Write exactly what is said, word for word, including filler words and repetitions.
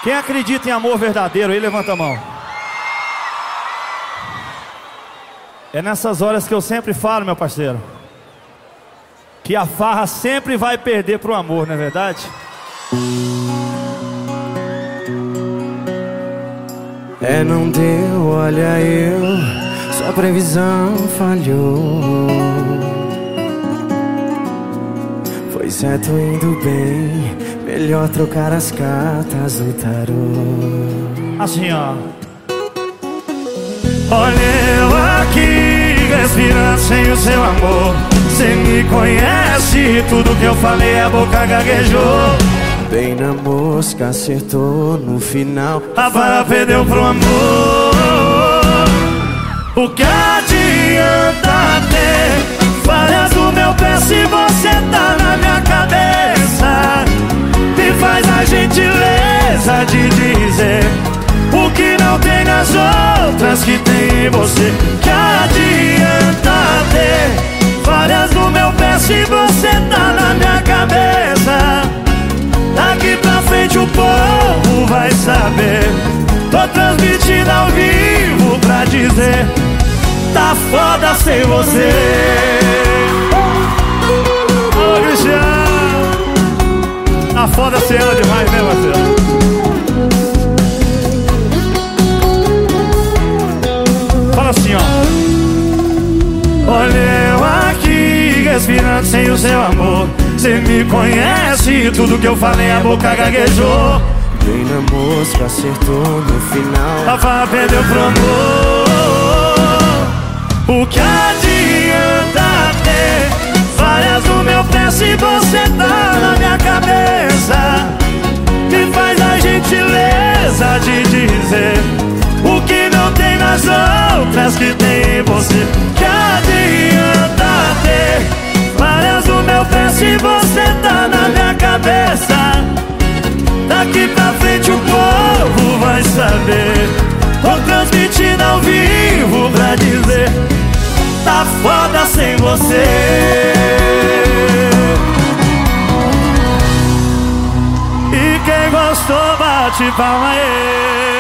Quem acredita em amor verdadeiro aí, levanta a mão. É nessas horas que eu sempre falo, meu parceiro, que a farra sempre vai perder pro amor, não é verdade? É, não deu, olha eu, sua previsão falhou. Foi certo indo bem, melhor trocar as cartas do tarô. Assim, ó. Olha eu aqui, respirando sem o seu amor. Cê me conhece, tudo que eu falei a boca gaguejou. Bem na mosca, acertou no final, a vara perdeu pro amor. O que adianta ter falhas do meu pé se você tá na minha cabeça? Me faz a gentileza de dizer o que não tem nas outras que tem em você. Que adianta ter falhas do meu pé se você tá na minha cabeça? Daqui pra frente o povo vai saber. Tô transmitindo ao vivo pra dizer: tá foda sem você. Ô, Cristiano, tá foda sem ela demais, né, Marcelo? Fala assim, ó. Olha eu aqui, respirando sem o seu amor. Cê me conhece, tudo que eu falei a boca gaguejou. Bem na mosca, acertou no final, a farra perdeu pro amor. O que adianta ter falhas no meu pé se você tá na minha cabeça? Me faz a gentileza de dizer o que não tem nas outras que tem em você. Que adianta ter falhas no meu pé se você tá na minha cabeça? Daqui pra frente o povo vai saber. Tô transmitindo ao vivo pra dizer: tá foda sem você. E quem gostou bate palma aí.